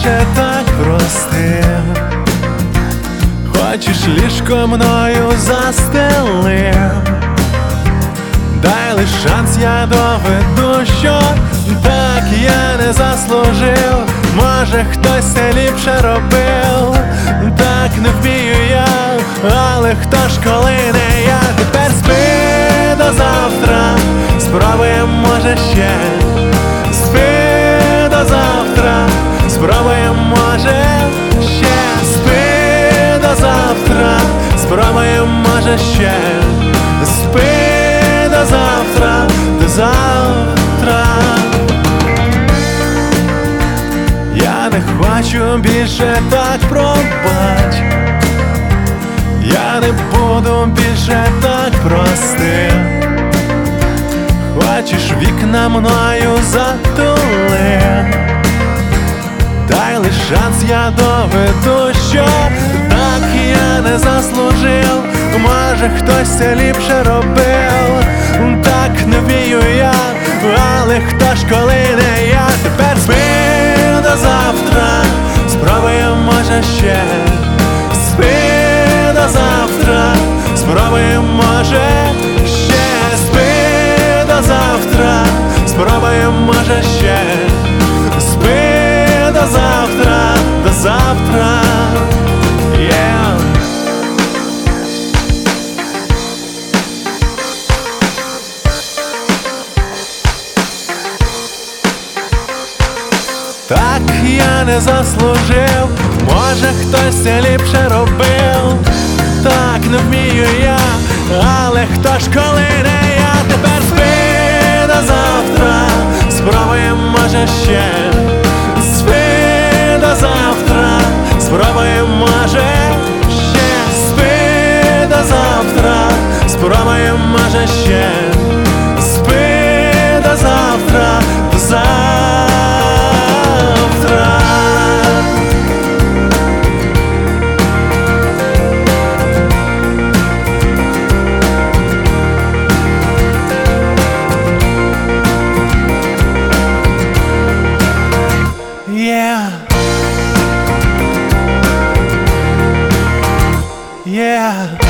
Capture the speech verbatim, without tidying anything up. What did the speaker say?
більше так простим. Хочеш ліжко мною застелим, дай лиш шанс, я доведу, що так я не заслужив. Може хтось це ліпше робив, так не вмію я, але хто ж коли не я. Тепер спи до завтра, спробуєм може ще. Спи до завтра, спробуєм може ще. Спи до завтра, спробуєм може ще. Спи до завтра, до завтра. Я не хочу більше так, пробач. Я не буду більше так простим. Хочеш вікна мною затули, дай лиш шанс, я доведу, що так я не заслужив. Може хтось це ліпше робив, так не вмію я, але хто ж коли не я. Тепер спи до завтра, спробуєм може ще. Спи до завтра, спробуєм може ще. Спи до завтра, спробуєм може ще. Спи до завтра, до завтра. Yeah. Так я не заслужив, може хтось це ліпше робив, так не вмію я, але хто ж коли не я. Тепер спи до завтра, спробуєм може ще. Спи до завтра, спробуєм може ще. Спи до завтра, спробуєм може ще. Спи до завтра, до завтра. Yeah. Yeah.